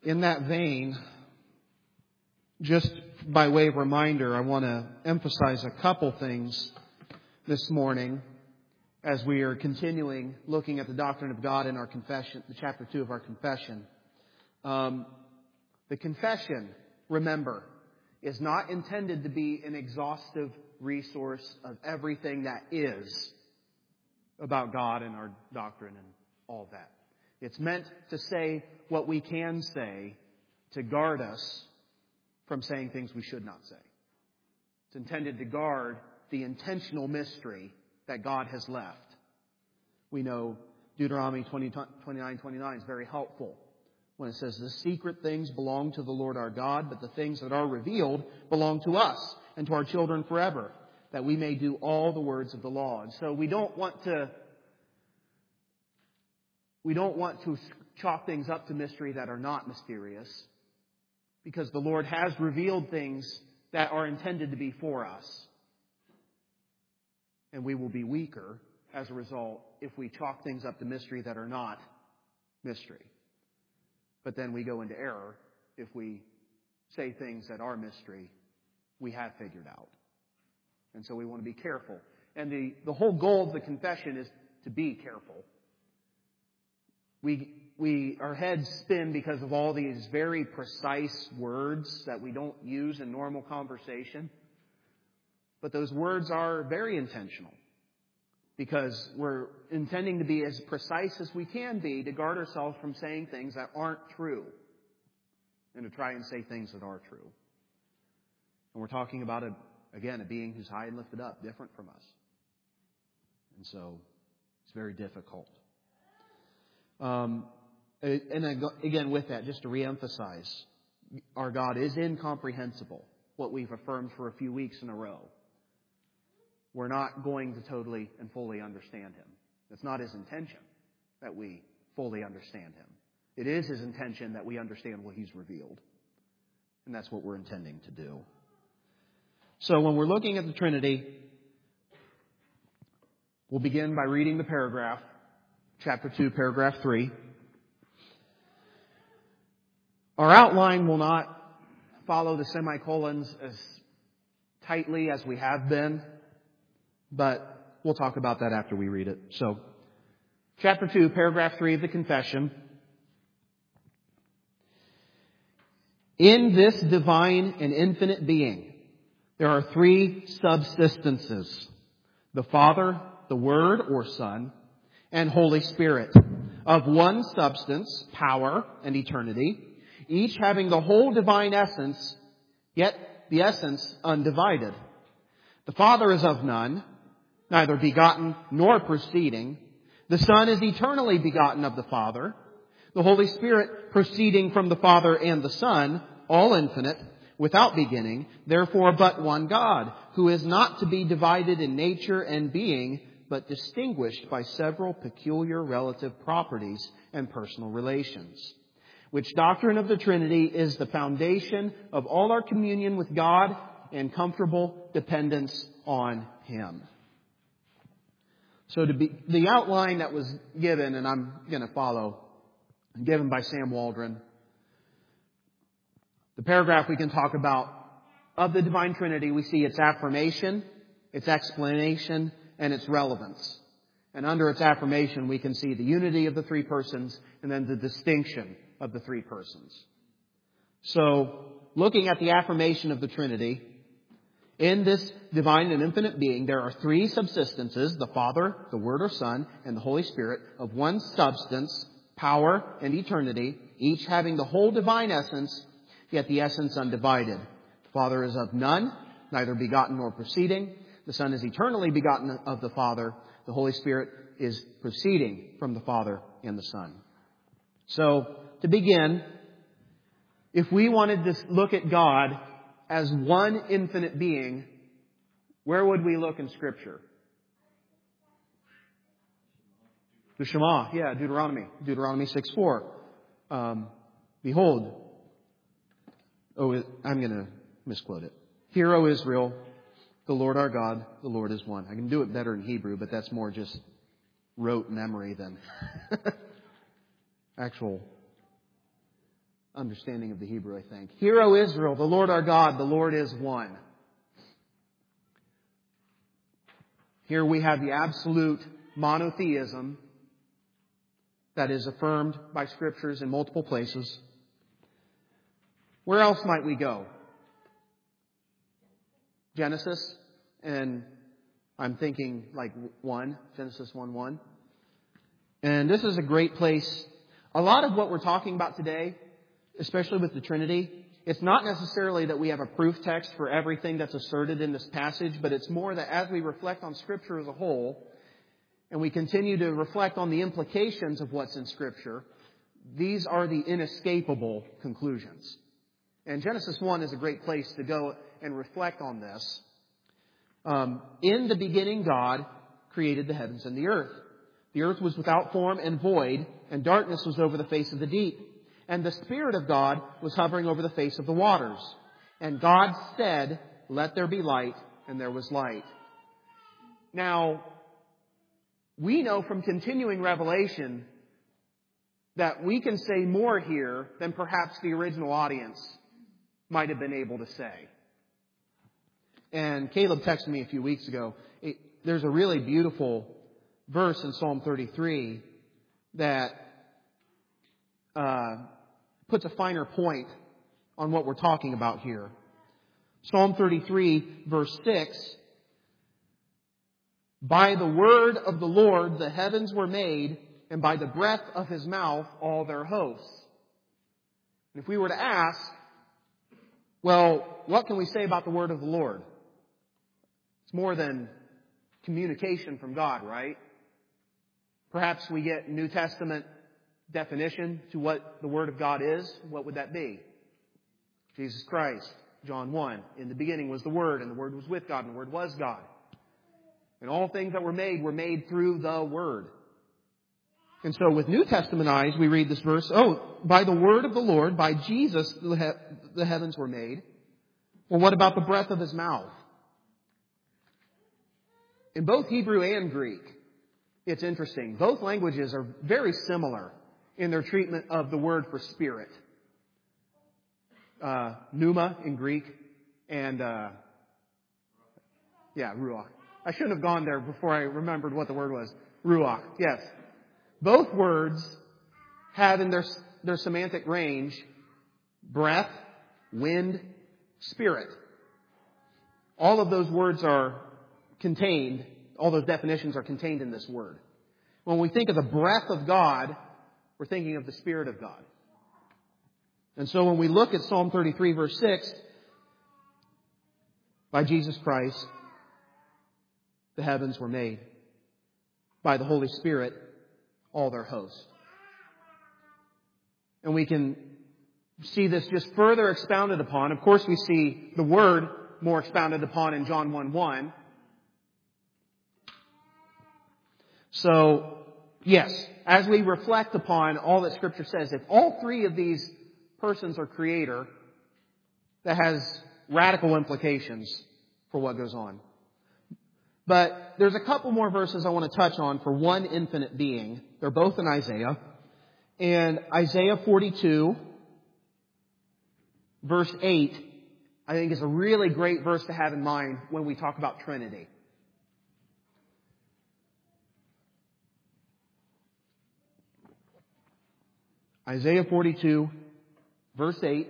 In that vein, just by way of reminder, I want to emphasize a couple things this morning as we are continuing looking at the doctrine of God in our confession, the chapter 2 of our confession. The confession, remember, is not intended to be an exhaustive resource of everything that is about God and our doctrine and all that. It's meant to say what we can say to guard us from saying things we should not say. It's intended to guard the intentional mystery that God has left. We know Deuteronomy 29:29 is very helpful when it says, "The secret things belong to the Lord our God, but the things that are revealed belong to us and to our children forever, that we may do all the words of the law." And so we don't want to chalk things up to mystery that are not mysterious, because the Lord has revealed things that are intended to be for us. And we will be weaker as a result if we chalk things up to mystery that are not mystery. But then we go into error if we say things that are mystery we have figured out. And so we want to be careful. And the whole goal of the confession is to be careful. Our heads spin because of all these very precise words that we don't use in normal conversation. But those words are very intentional, because we're intending to be as precise as we can be to guard ourselves from saying things that aren't true and to try and say things that are true. And we're talking about, a being who's high and lifted up, different from us. And so it's very difficult. And again, with that, just to reemphasize, our God is incomprehensible, what we've affirmed for a few weeks in a row. We're not going to totally and fully understand Him. It's not His intention that we fully understand Him. It is His intention that we understand what He's revealed. And that's what we're intending to do. So when we're looking at the Trinity, we'll begin by reading the paragraph, chapter 2, paragraph 3. Our outline will not follow the semicolons as tightly as we have been, but we'll talk about that after we read it. So, chapter 2, paragraph 3 of the confession. In this divine and infinite being, there are three subsistences: the Father, the Word or Son, and Holy Spirit, of one substance, power, and eternity, each having the whole divine essence, yet the essence undivided. The Father is of none, neither begotten nor proceeding. The Son is eternally begotten of the Father. The Holy Spirit proceeding from the Father and the Son, all infinite, without beginning, therefore but one God, who is not to be divided in nature and being, but distinguished by several peculiar relative properties and personal relations. Which doctrine of the Trinity is the foundation of all our communion with God and comfortable dependence on Him. So the outline that was given, and I'm going to follow, given by Sam Waldron. The paragraph we can talk about of the Divine Trinity, we see its affirmation, its explanation, and its relevance. And under its affirmation, we can see the unity of the three persons and then the distinction of the three persons. So, looking at the affirmation of the Trinity, in this divine and infinite being, there are three subsistences: the Father, the Word or Son, and the Holy Spirit, of one substance, power, and eternity, each having the whole divine essence, yet the essence undivided. The Father is of none, neither begotten nor proceeding. The Son is eternally begotten of the Father. The Holy Spirit is proceeding from the Father and the Son. So, to begin, if we wanted to look at God as one infinite being, where would we look in Scripture? The Shema, Deuteronomy 6:4. Behold, I'm going to misquote it. Hear, O Israel, the Lord our God, the Lord is one. I can do it better in Hebrew, but that's more just rote memory than actual understanding of the Hebrew, I think. Hear, O Israel, the Lord our God, the Lord is one. Here we have the absolute monotheism that is affirmed by Scriptures in multiple places. Where else might we go? Genesis, and I'm thinking like Genesis 1:1. And this is a great place. A lot of what we're talking about today, especially with the Trinity, it's not necessarily that we have a proof text for everything that's asserted in this passage, but it's more that as we reflect on Scripture as a whole, and we continue to reflect on the implications of what's in Scripture, these are the inescapable conclusions. And Genesis 1 is a great place to go and reflect on this. In the beginning, God created the heavens and the earth. The earth was without form and void, and darkness was over the face of the deep. And the Spirit of God was hovering over the face of the waters. And God said, "Let there be light," and there was light. Now, we know from continuing revelation that we can say more here than perhaps the original audience might have been able to say. And Caleb texted me a few weeks ago. There's a really beautiful verse in Psalm 33 that puts a finer point on what we're talking about here. Psalm 33, verse 6. By the word of the Lord the heavens were made, and by the breath of His mouth all their hosts. And if we were to ask, well, what can we say about the word of the Lord? It's more than communication from God, right? Perhaps we get New Testament definition to what the Word of God is. What would that be? Jesus Christ, John 1. In the beginning was the Word, and the Word was with God, and the Word was God. And all things that were made through the Word. And so with New Testament eyes, we read this verse, by the word of the Lord, by Jesus, the heavens were made. Well, what about the breath of His mouth? In both Hebrew and Greek, it's interesting. Both languages are very similar in their treatment of the word for spirit. Pneuma in Greek and, ruach. I shouldn't have gone there before I remembered what the word was. Ruach, yes. Both words have in their semantic range breath, wind, spirit. All of those words are contained, all those definitions are contained in this word. When we think of the breath of God, we're thinking of the Spirit of God. And so when we look at Psalm 33, verse 6, by Jesus Christ, the heavens were made. By the Holy Spirit, all their hosts. And we can see this just further expounded upon. Of course, we see the Word more expounded upon in John 1:1. So, yes, as we reflect upon all that Scripture says, if all three of these persons are creator, that has radical implications for what goes on. But there's a couple more verses I want to touch on for one infinite being. They're both in Isaiah. And Isaiah 42, verse 8, I think is a really great verse to have in mind when we talk about Trinity. Isaiah 42, verse 8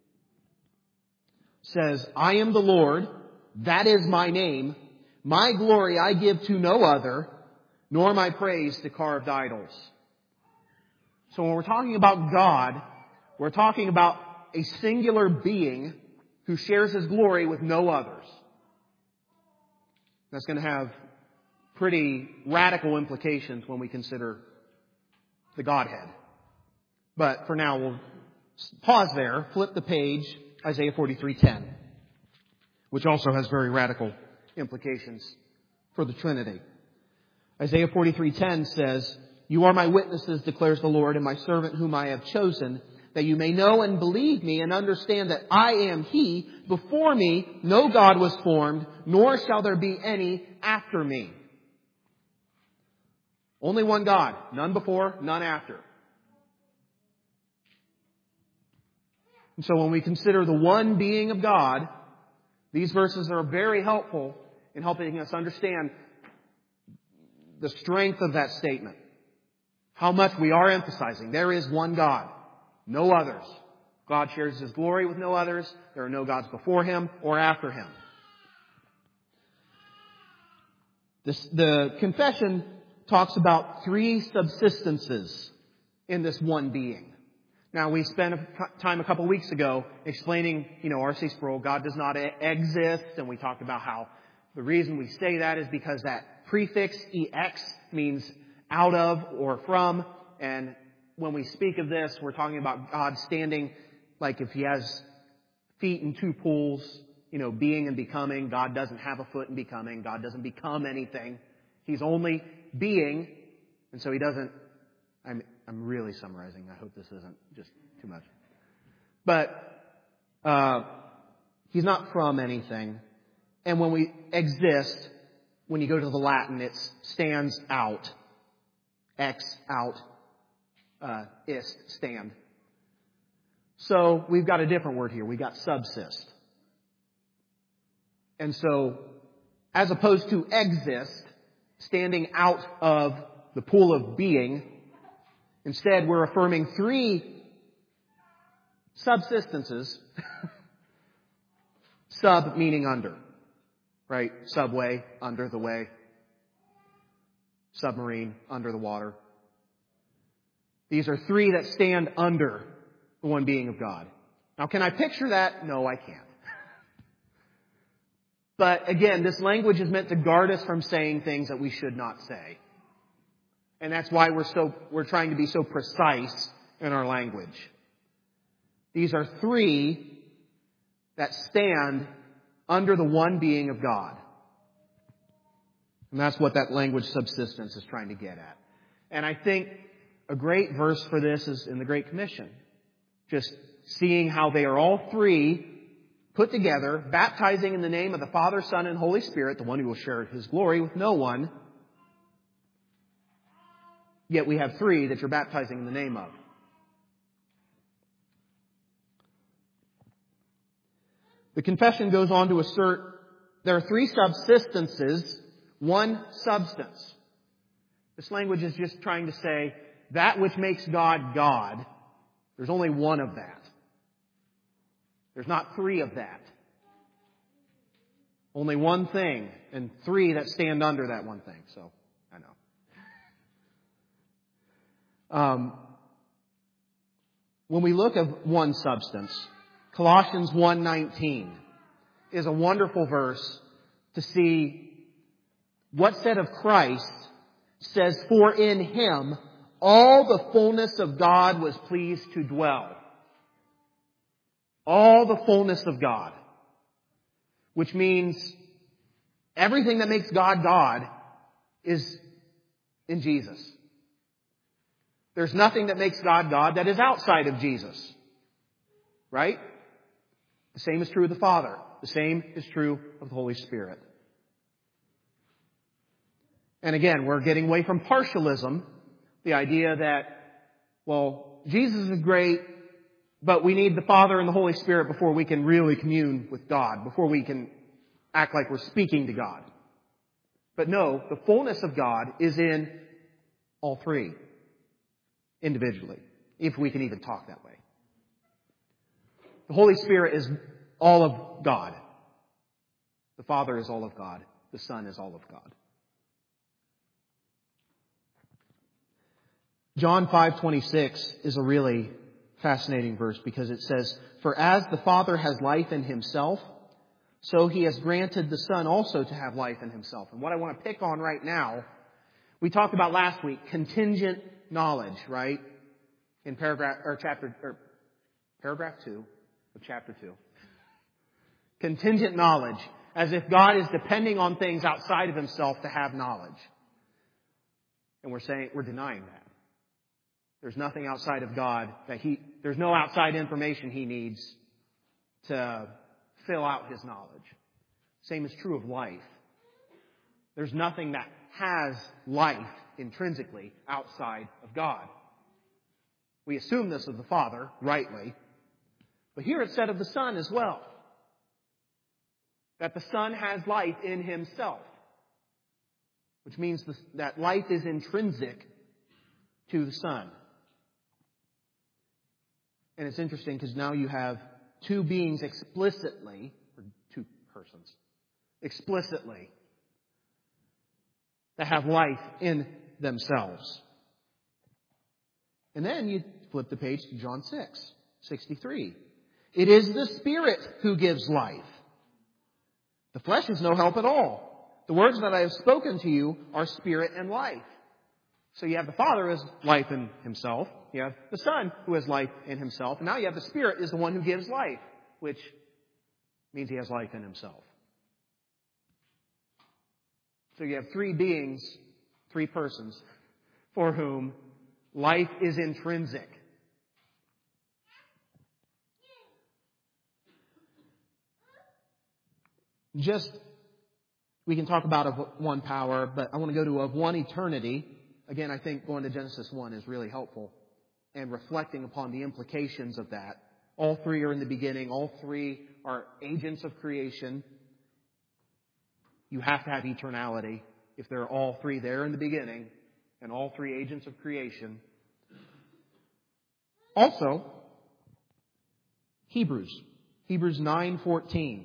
says, I am the Lord, that is my name. My glory I give to no other, nor my praise to carved idols. So when we're talking about God, we're talking about a singular being who shares His glory with no others. That's going to have pretty radical implications when we consider the Godhead. But for now, we'll pause there, flip the page, Isaiah 43:10, which also has very radical implications for the Trinity. Isaiah 43:10 says, You are my witnesses, declares the Lord, and my servant whom I have chosen, that you may know and believe me and understand that I am He. Before me no God was formed, nor shall there be any after me. Only one God, none before, none after. And so when we consider the one being of God, these verses are very helpful in helping us understand the strength of that statement. How much we are emphasizing. There is one God, no others. God shares His glory with no others. There are no gods before Him or after Him. The confession talks about three subsistences in this one being. Now, we spent time a couple weeks ago explaining, R.C. Sproul, God does not exist, and we talked about how the reason we say that is because that prefix ex means out of or from, and when we speak of this, we're talking about God standing like if He has feet in two pools, being and becoming. God doesn't have a foot in becoming. God doesn't become anything. He's only being, and so He doesn't. I'm really summarizing. I hope this isn't just too much. But He's not from anything. And when we exist, when you go to the Latin, it stands out. Ex out. Ist, stand. So we've got a different word here. We've got subsist. And so, as opposed to exist, standing out of the pool of being, instead we're affirming three subsistences. Sub meaning under. Right? Subway, under the way. Submarine, under the water. These are three that stand under the one being of God. Now, can I picture that? No, I can't. But again, this language is meant to guard us from saying things that we should not say. And that's why we're trying to be so precise in our language. These are three that stand under the one being of God. And that's what that language subsistence is trying to get at. And I think a great verse for this is in the Great Commission. Just seeing how they are all three put together, baptizing in the name of the Father, Son, and Holy Spirit, the one who will share His glory with no one. Yet we have three that you're baptizing in the name of. The confession goes on to assert there are three subsistences, one substance. This language is just trying to say that which makes God God, there's only one of that. There's not three of that. Only one thing, and three that stand under that one thing. So, I know. When we look at one substance, Colossians 1:19 is a wonderful verse to see what said of Christ says, "For in Him all the fullness of God was pleased to dwell." All the fullness of God. Which means everything that makes God God is in Jesus. There's nothing that makes God God that is outside of Jesus. Right? The same is true of the Father. The same is true of the Holy Spirit. And again, we're getting away from partialism. The idea that, well, Jesus is great, but we need the Father and the Holy Spirit before we can really commune with God, before we can act like we're speaking to God. But no, the fullness of God is in all three, individually, if we can even talk that way. The Holy Spirit is all of God. The Father is all of God. The Son is all of God. John 5:26 is a really fascinating verse because it says, "For as the Father has life in Himself, so He has granted the Son also to have life in Himself." And what I want to pick on right now, we talked about last week, contingent knowledge, right? In paragraph 2 of chapter 2. Contingent knowledge, as if God is depending on things outside of Himself to have knowledge. And we're denying that. There's nothing outside of God there's no outside information He needs to fill out His knowledge. Same is true of life. There's nothing that has life intrinsically outside of God. We assume this of the Father, rightly, But here it's said of the Son as well, that the Son has life in Himself, which means that life is intrinsic to the Son. And it's interesting because now you have two beings explicitly, or two persons, explicitly, that have life in themselves. And then you flip the page to John 6:63. It is the Spirit who gives life. The flesh is no help at all. The words that I have spoken to you are spirit and life. So you have the Father who has life in Himself. You have the Son who has life in Himself. And now you have the Spirit is the one who gives life, which means He has life in Himself. So you have three beings, three persons, for whom life is intrinsic. We can talk about of one power, but I want to go to of one eternity. Again, I think going to Genesis 1 is really helpful and reflecting upon the implications of that. All three are in the beginning. All three are agents of creation. You have to have eternality if there are all three there in the beginning and all three agents of creation. Also, Hebrews 9:14.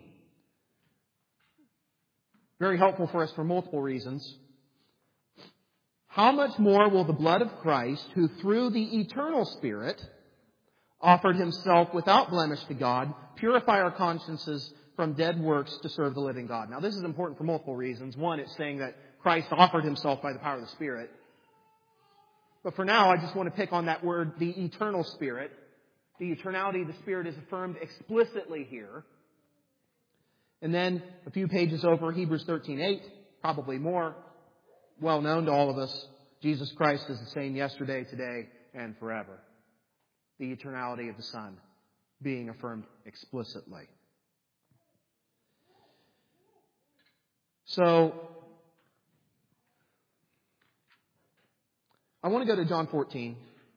Very helpful for us for multiple reasons. How much more will the blood of Christ, who through the eternal Spirit offered Himself without blemish to God, purify our consciences from dead works to serve the living God? Now, this is important for multiple reasons. One, it's saying that Christ offered Himself by the power of the Spirit. But for now, I just want to pick on that word, the eternal Spirit. The eternality of the Spirit is affirmed explicitly here. And then a few pages over, Hebrews 13:8, probably more well known to all of us. Jesus Christ is the same yesterday, today, and forever. The eternality of the Son being affirmed explicitly. So, I want to go to John 14.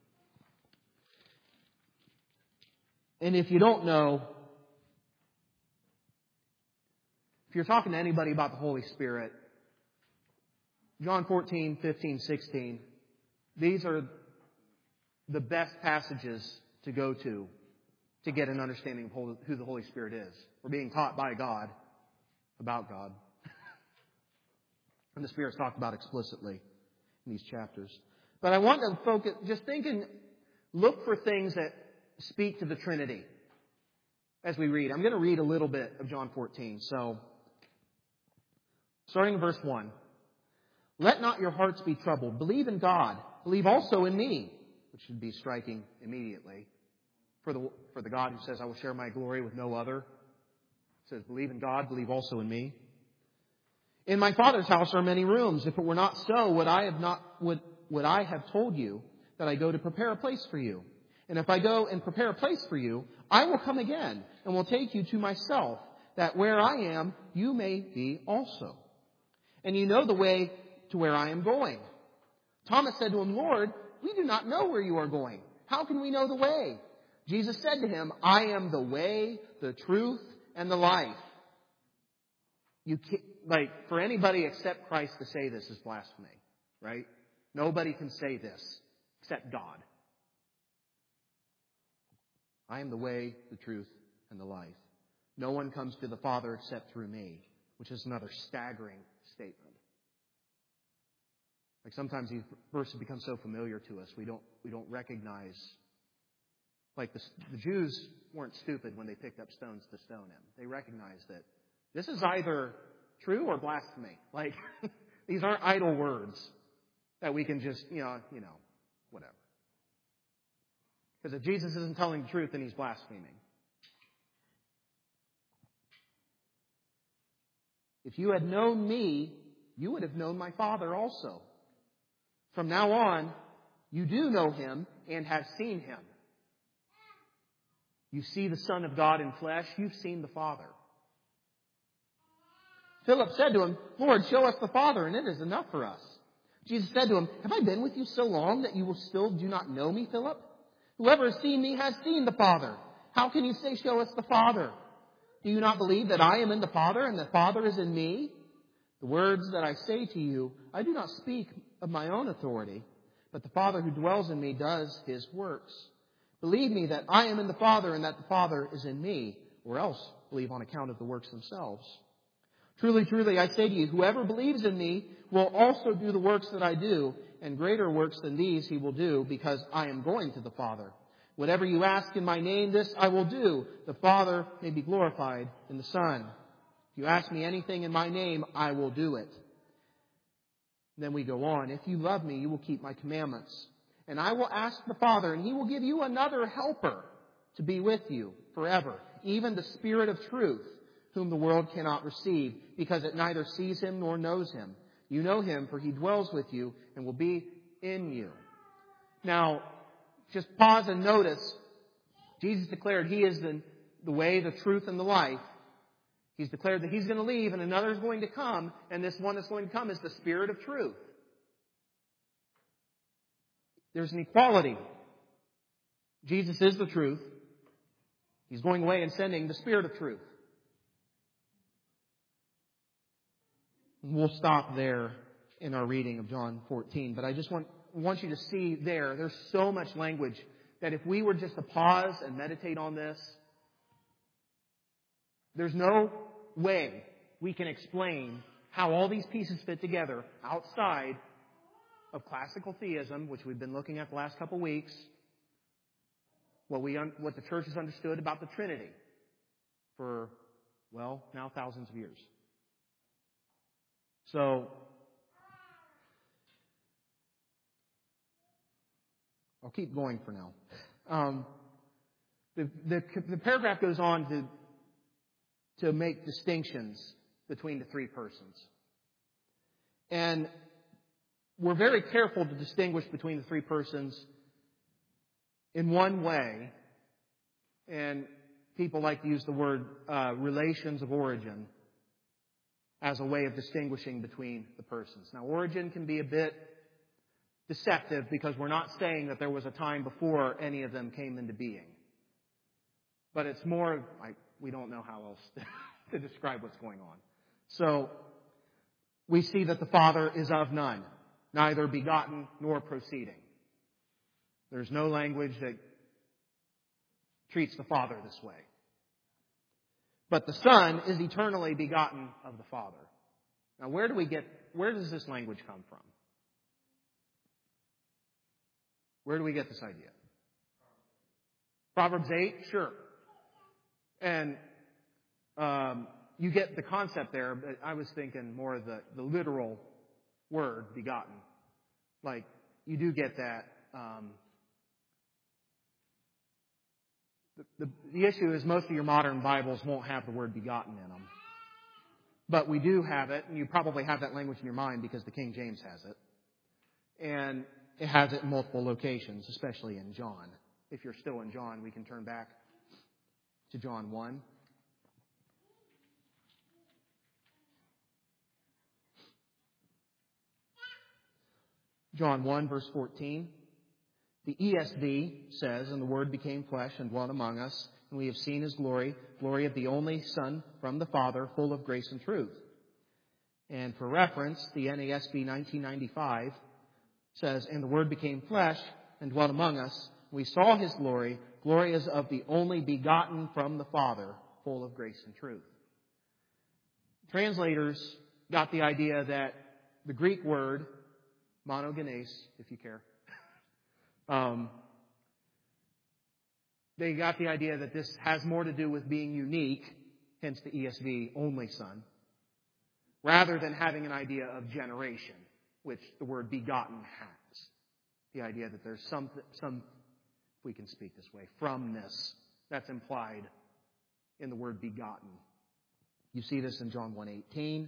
And if you don't know, if you're talking to anybody about the Holy Spirit, John 14, 15, 16, these are the best passages to go to get an understanding of who the Holy Spirit is. We're being taught by God about God. And the Spirit's talked about explicitly in these chapters. But I want to focus, look for things that speak to the Trinity as we read. I'm going to read a little bit of John 14. So, starting in verse 1. Let not your hearts be troubled. Believe in God. Believe also in me. Which should be striking immediately. For the God who says, I will share my glory with no other. It says, believe in God. Believe also in me. In my Father's house are many rooms. If it were not so, would I have told you that I go to prepare a place for you? And if I go and prepare a place for you, I will come again and will take you to myself, that where I am, you may be also. And you know the way to where I am going. Thomas said to him, Lord, we do not know where you are going. How can we know the way? Jesus said to him, I am the way, the truth, and the life. For anybody except Christ to say this is blasphemy, right? Nobody can say this except God. I am the way, the truth, and the life. No one comes to the Father except through me, which is another staggering statement. Like sometimes these verses become so familiar to us, we don't recognize. Like the Jews weren't stupid when they picked up stones to stone him. They recognized that this is either true or blasphemy. Like these aren't idle words that we can just whatever. Because if Jesus isn't telling the truth, then he's blaspheming. If you had known me, you would have known my Father also. From now on, you do know him and have seen him. You see the Son of God in flesh, you've seen the Father. Philip said to him, Lord, show us the Father, and it is enough for us. Jesus said to him, have I been with you so long that you will still do not know me, Philip? Whoever has seen me has seen the Father. How can you say, show us the Father? Do you not believe that I am in the Father and the Father is in me? The words that I say to you, I do not speak of my own authority, but the Father who dwells in me does His works. Believe me that I am in the Father and that the Father is in me, or else believe on account of the works themselves. Truly, truly, I say to you, whoever believes in me will also do the works that I do, and greater works than these he will do, because I am going to the Father. Whatever you ask in my name, this I will do. The Father may be glorified in the Son. If you ask me anything in my name, I will do it. Then we go on. If you love me, you will keep my commandments. And I will ask the Father, and He will give you another helper to be with you forever, even the Spirit of truth, whom the world cannot receive, because it neither sees Him nor knows Him. You know Him, for He dwells with you and will be in you. Now, just pause and notice, Jesus declared He is the way, the truth, and the life. He's declared that He's going to leave and another is going to come, and this one that's going to come is the Spirit of truth. There's an equality. Jesus is the truth. He's going away and sending the Spirit of truth. We'll stop there in our reading of John 14, but I just want you to see there's so much language that if we were just to pause and meditate on this, there's no way we can explain how all these pieces fit together outside of classical theism, which we've been looking at the last couple weeks, what the church has understood about the Trinity for, now thousands of years. So, I'll keep going for now. The paragraph goes on to make distinctions between the three persons. And we're very careful to distinguish between the three persons in one way. And people like to use the word relations of origin as a way of distinguishing between the persons. Now, origin can be a bit deceptive because we're not saying that there was a time before any of them came into being. But it's more like we don't know how else to describe what's going on. So, we see that the Father is of none, neither begotten nor proceeding. There's no language that treats the Father this way. But the Son is eternally begotten of the Father. Now, where does this language come from? Where do we get this idea? Proverbs 8? Sure. And you get the concept there, but I was thinking more of the literal word, begotten. Like, you do get that. The issue is most of your modern Bibles won't have the word begotten in them. But we do have it, and you probably have that language in your mind because the King James has it. And it has it in multiple locations, especially in John. If you're still in John, we can turn back to John 1. John 1, verse 14. The ESV says, and the Word became flesh and dwelt among us, and we have seen His glory, glory of the only Son from the Father, full of grace and truth. And for reference, the NASB 1995 says, and the Word became flesh and dwelt among us. We saw His glory, glory as of the only begotten from the Father, full of grace and truth. Translators got the idea that the Greek word, monogenes, if you care, they got the idea that this has more to do with being unique, hence the ESV, only Son, rather than having an idea of generation, which the word begotten has. The idea that there's some, if we can speak this way, fromness that's implied in the word begotten. You see this in John 1:18.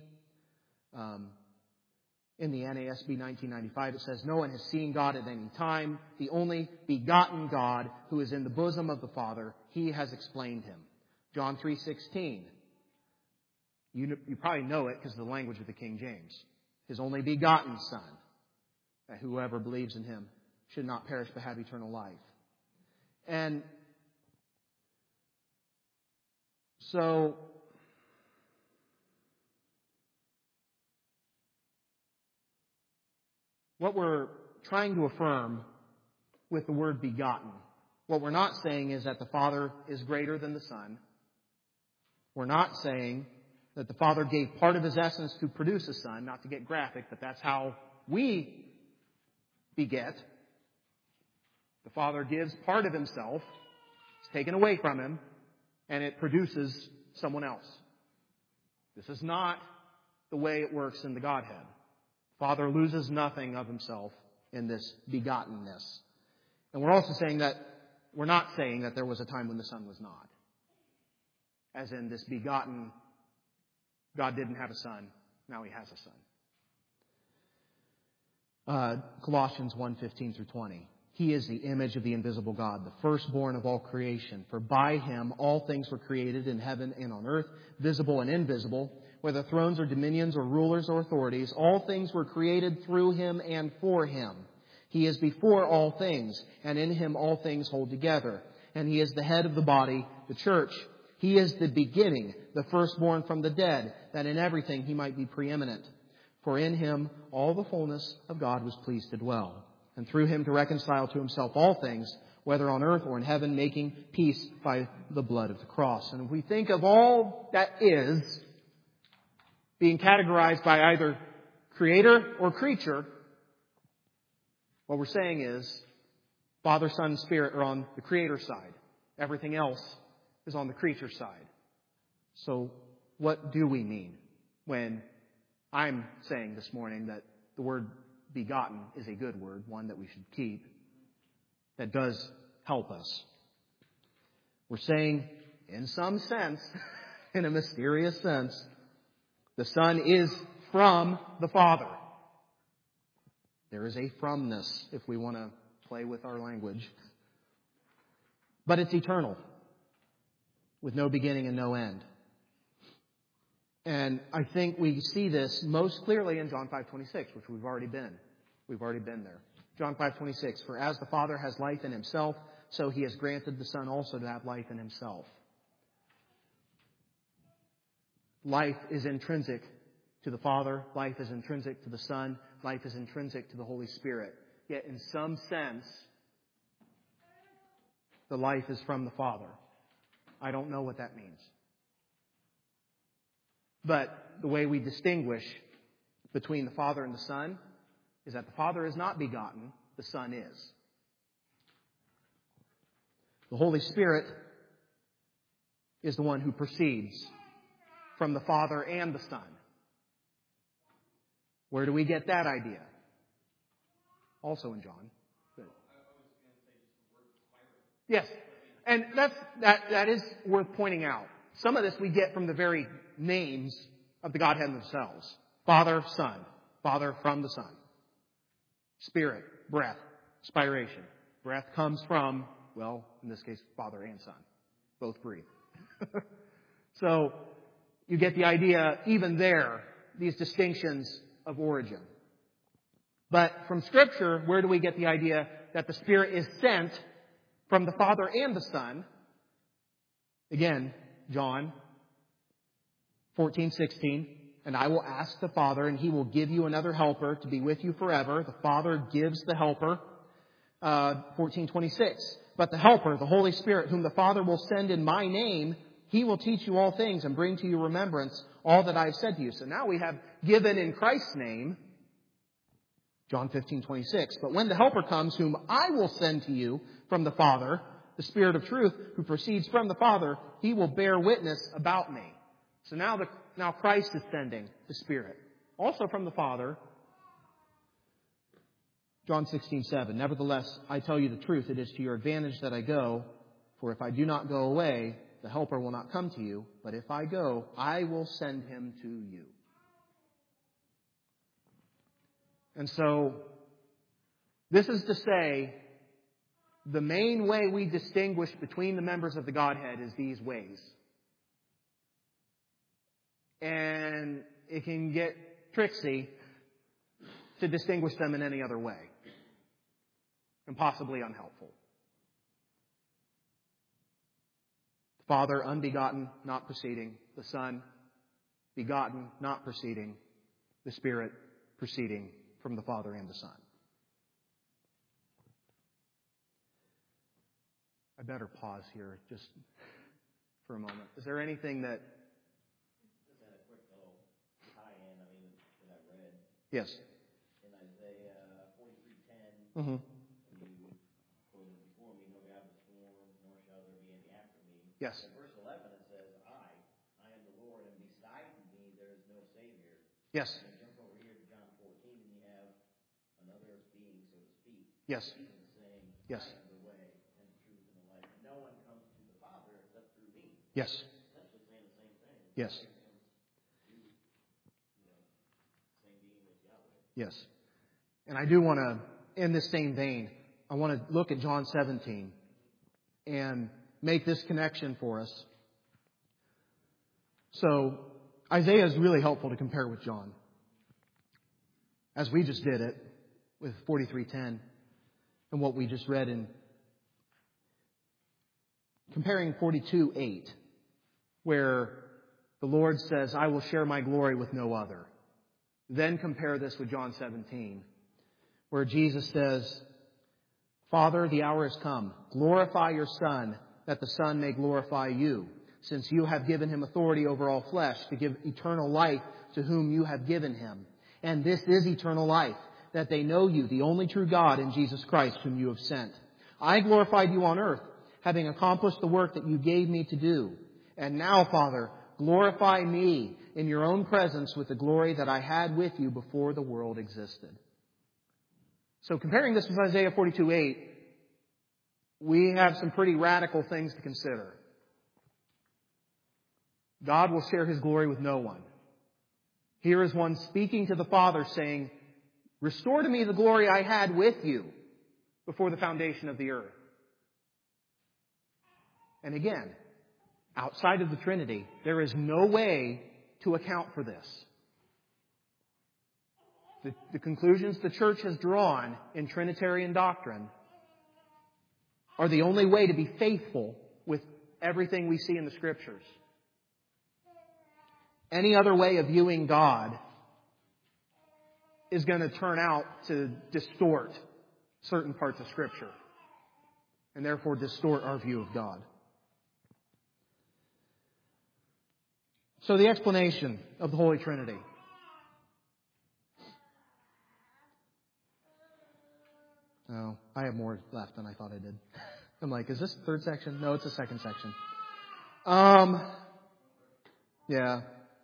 In the NASB 1995, it says, no one has seen God at any time. The only begotten God who is in the bosom of the Father, He has explained Him. John 3:16. You probably know it because of the language of the King James. His only begotten Son, that whoever believes in Him should not perish but have eternal life. And So, what we're trying to affirm with the word begotten, what we're not saying is that the Father is greater than the Son. We're not saying that the Father gave part of His essence to produce a Son, not to get graphic, but that's how we beget. The Father gives part of Himself, it's taken away from Him, and it produces someone else. This is not the way it works in the Godhead. The Father loses nothing of Himself in this begottenness. And we're also saying that, we're not saying that there was a time when the Son was not. As in this begotten, God didn't have a Son, now He has a Son. Colossians 1:15-20. He is the image of the invisible God, the firstborn of all creation. For by Him all things were created in heaven and on earth, visible and invisible, whether thrones or dominions or rulers or authorities. All things were created through Him and for Him. He is before all things, and in Him all things hold together. And He is the head of the body, the church. He is the beginning, the firstborn from the dead, that in everything He might be preeminent. For in Him all the fullness of God was pleased to dwell, and through Him to reconcile to Himself all things, whether on earth or in heaven, making peace by the blood of the cross. And if we think of all that is being categorized by either creator or creature, what we're saying is Father, Son, and Spirit are on the creator side. Everything else is on the creature side. So what do we mean when I'm saying this morning that the word begotten is a good word, one that we should keep, that does help us? We're saying, in some sense, in a mysterious sense, the Son is from the Father. There is a fromness, if we want to play with our language. But it's eternal, with no beginning and no end. And I think we see this most clearly in John 5:26, which we've already been. We've already been there. John 5:26, for as the Father has life in Himself, so He has granted the Son also to have life in Himself. Life is intrinsic to the Father. Life is intrinsic to the Son. Life is intrinsic to the Holy Spirit. Yet in some sense, the life is from the Father. I don't know what that means. But the way we distinguish between the Father and the Son is that the Father is not begotten, the Son is. The Holy Spirit is the one who proceeds from the Father and the Son. Where do we get that idea? Also in John. Good. Yes. And that is worth pointing out. Some of this we get from the very names of the Godhead themselves. Father, Son. Father from the Son. Spirit, breath, spiration. Breath comes from, well, in this case, Father and Son. Both breathe. So, you get the idea, even there, these distinctions of origin. But from Scripture, where do we get the idea that the Spirit is sent from the Father and the Son? Again, John 14:16. And I will ask the Father, and He will give you another helper to be with you forever. The Father gives the helper. 14:26. But the helper, the Holy Spirit, whom the Father will send in my name, He will teach you all things and bring to your remembrance all that I have said to you. So now we have given in Christ's name, John 15:26. But when the helper comes, whom I will send to you from the Father, the Spirit of truth, who proceeds from the Father, He will bear witness about me. So now Christ is sending the Spirit, also from the Father. John 16:7. Nevertheless, I tell you the truth, it is to your advantage that I go, for if I do not go away, the Helper will not come to you, but if I go, I will send Him to you. And so, this is to say, the main way we distinguish between the members of the Godhead is these ways. And it can get tricksy to distinguish them in any other way. And possibly unhelpful. Father unbegotten, not proceeding. The Son begotten, not proceeding. The Spirit proceeding from the Father and the Son. I better pause here just for a moment. Is there anything that... Just had a quick little tie-in, that I read. Yes. In Isaiah 43:10, Mm-hmm. you quoted before me, no God was formed, nor shall there be any after me. Yes. In verse 11 it says, I am the Lord, and beside me there is no Savior. Yes. And you jump over here to John 14, and you have another being, so to speak. Yes. Jesus saying, Yes. I am the way, and the truth, and the life. And no one comes to the Father except through me. Yes. Essentially saying the same thing. Yes. Same being as Yahweh. Yes. And I do want to, in this same vein, I want to look at John 17 and make this connection for us. So, Isaiah is really helpful to compare with John, as we just did it with 43:10 and what we just read in comparing 42:8, where the Lord says, I will share my glory with no other. Then compare this with John 17, where Jesus says, Father, the hour has come. Glorify your Son, that the Son may glorify you, since you have given him authority over all flesh to give eternal life to whom you have given him. And this is eternal life, that they know you, the only true God, and Jesus Christ, whom you have sent. I glorified you on earth, having accomplished the work that you gave me to do. And now, Father, glorify me in your own presence with the glory that I had with you before the world existed. So comparing this with Isaiah 42:8, we have some pretty radical things to consider. God will share his glory with no one. Here is one speaking to the Father saying, restore to me the glory I had with you before the foundation of the earth. And again, outside of the Trinity, there is no way to account for this. The conclusions the church has drawn in Trinitarian doctrine are the only way to be faithful with everything we see in the Scriptures. Any other way of viewing God is going to turn out to distort certain parts of Scripture, and therefore distort our view of God. So the explanation of the Holy Trinity. Oh, I have more left than I thought I did. I'm like, is this the third section? No, it's the second section. Yeah.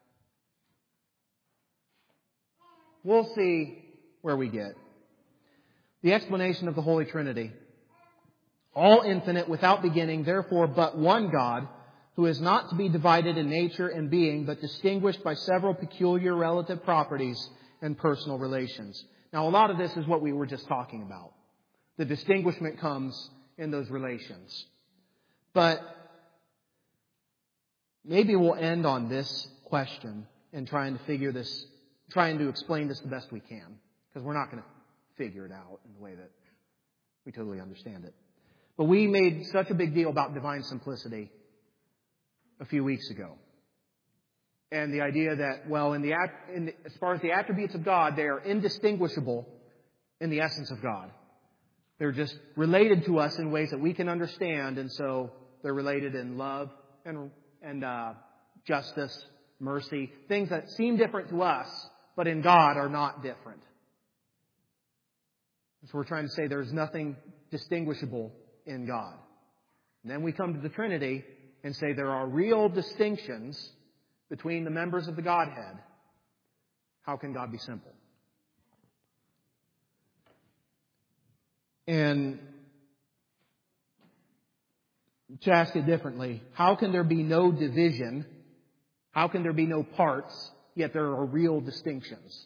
We'll see where we get. The explanation of the Holy Trinity. All infinite, without beginning, therefore but one God, who is not to be divided in nature and being, but distinguished by several peculiar relative properties and personal relations. Now, a lot of this is what we were just talking about. The distinguishment comes in those relations. But maybe we'll end on this question and trying to explain this the best we can. Because we're not going to figure it out in the way that we totally understand it. But we made such a big deal about divine simplicity a few weeks ago. And the idea that, well, as far as the attributes of God, they are indistinguishable in the essence of God. They're just related to us in ways that we can understand, and so they're related in love and justice, mercy, things that seem different to us, but in God are not different. So we're trying to say there's nothing distinguishable in God. And then we come to the Trinity and say there are real distinctions between the members of the Godhead. How can God be simple? And to ask it differently, how can there be no division? How can there be no parts, yet there are real distinctions?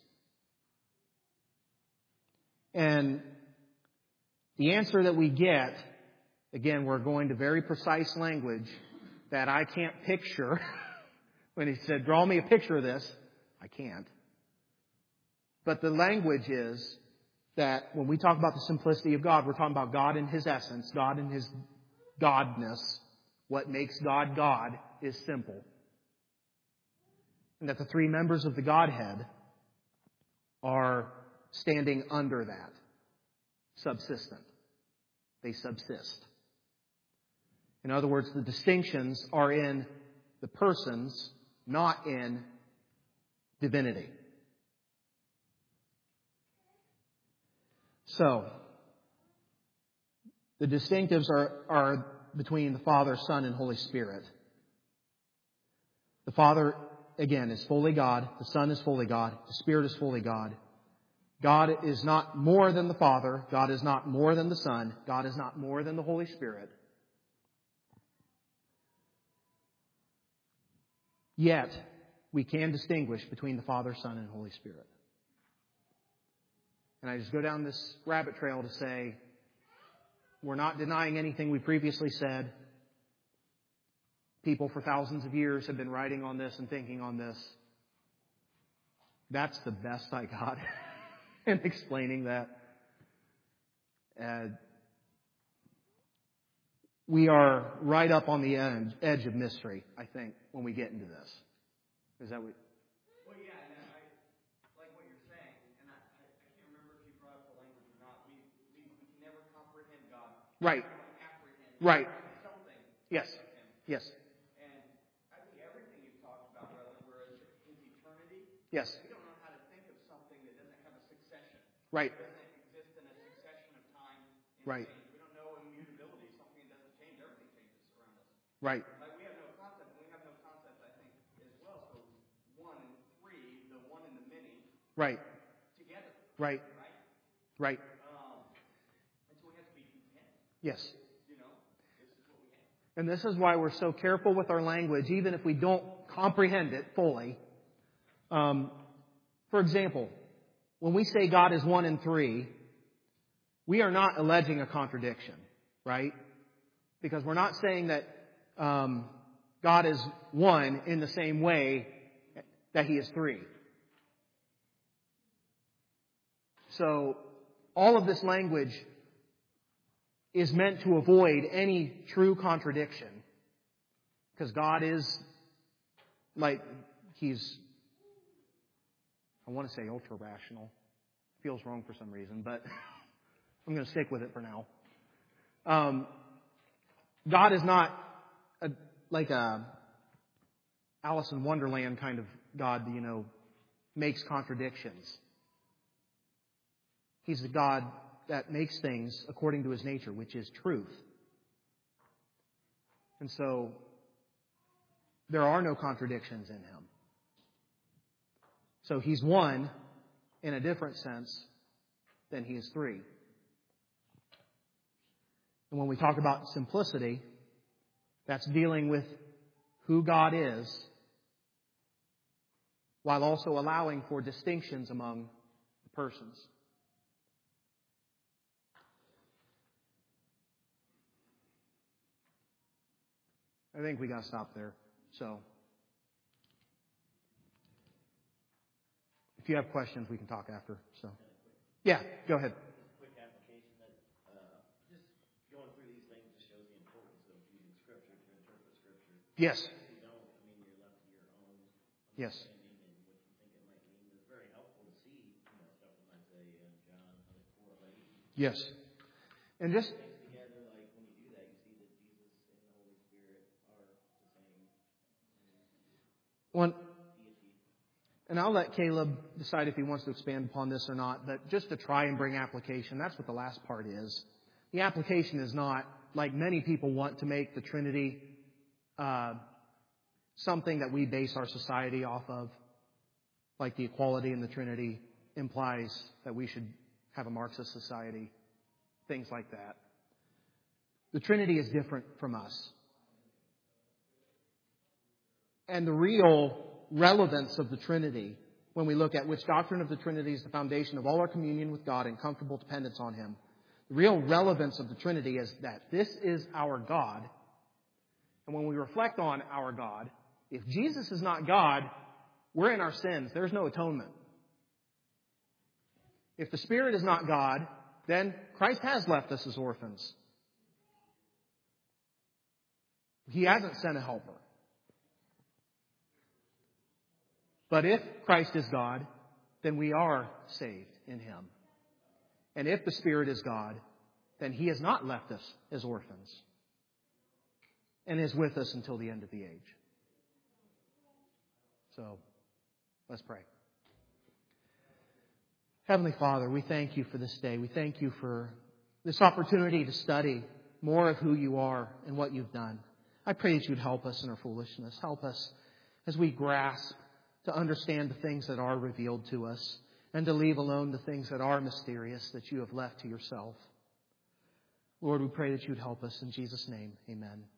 And the answer that we get, again, we're going to very precise language that I can't picture. When he said, draw me a picture of this, I can't. But the language is that when we talk about the simplicity of God, we're talking about God in His essence, God in His godness, what makes God God is simple. And that the three members of the Godhead are standing under that, subsistent. They subsist. In other words, the distinctions are in the persons, not in divinity. So, the distinctives are between the Father, Son, and Holy Spirit. The Father, again, is fully God. The Son is fully God. The Spirit is fully God. God is not more than the Father. God is not more than the Son. God is not more than the Holy Spirit. Yet, we can distinguish between the Father, Son, and Holy Spirit. And I just go down this rabbit trail to say, we're not denying anything we previously said. People for thousands of years have been writing on this and thinking on this. That's the best I got in explaining that. We are right up on the edge of mystery, I think, when we get into this. Is that what? Well, yeah, and I like what you're saying, and I can't remember if you brought up the language or not. We can never comprehend God. Right. Apprehend. Right. Something. Yes. Of Him. Yes. And I think everything you've talked about, brother, whereas His eternity. Yes. We don't know how to think of something that doesn't have a succession. Right. It doesn't exist in a succession of time. Right. Change. We don't know immutability. Something that doesn't change. Everything changes around us. Right. Like we have no concept. We have no concept, I think, as well. So one and three, the one and the many, Right. together. Right. Right. Right. And so we have to be content. Yes. You know, this is what we have. And this is why we're so careful with our language, even if we don't comprehend it fully. For example, when we say God is one and three, we are not alleging a contradiction, right? Because we're not saying that God is one in the same way that He is three. So, all of this language is meant to avoid any true contradiction. Because God is, like, He's, I want to say ultra-rational. Feels wrong for some reason, but I'm going to stick with it for now. God is not like a Alice in Wonderland kind of God, makes contradictions. He's the God that makes things according to His nature, which is truth. And so, there are no contradictions in Him. So He's one in a different sense than He is three. And when we talk about simplicity, that's dealing with who God is, while also allowing for distinctions among the persons. I think we got to stop there. So, if you have questions, we can talk after. So, yeah, go ahead. Quick application that just going through these things just shows the importance of using Scripture to interpret Scripture. Yes. If you don't, you're left to your own Yes. understanding and what you think it might mean. It's very helpful to see, stuff in Isaiah and John, how they correlate. Yes. And just Things together, like when you do that, you see that Jesus and the Holy Spirit are the same one. deity. And I'll let Caleb decide if he wants to expand upon this or not, but just to try and bring application, that's what the last part is. The application is not, like many people want to make the Trinity something that we base our society off of, like the equality in the Trinity implies that we should have a Marxist society, things like that. The Trinity is different from us. And the real relevance of the Trinity, when we look at which doctrine of the Trinity is the foundation of all our communion with God and comfortable dependence on Him, the real relevance of the Trinity is that this is our God. And when we reflect on our God, if Jesus is not God, we're in our sins. There's no atonement. If the Spirit is not God, then Christ has left us as orphans. He hasn't sent a helper. But if Christ is God, then we are saved in Him. And if the Spirit is God, then He has not left us as orphans and is with us until the end of the age. So, let's pray. Heavenly Father, we thank You for this day. We thank You for this opportunity to study more of who You are and what You've done. I pray that You'd help us in our foolishness. Help us as we grasp to understand the things that are revealed to us and to leave alone the things that are mysterious that You have left to Yourself. Lord, we pray that You'd help us. In Jesus' name, amen.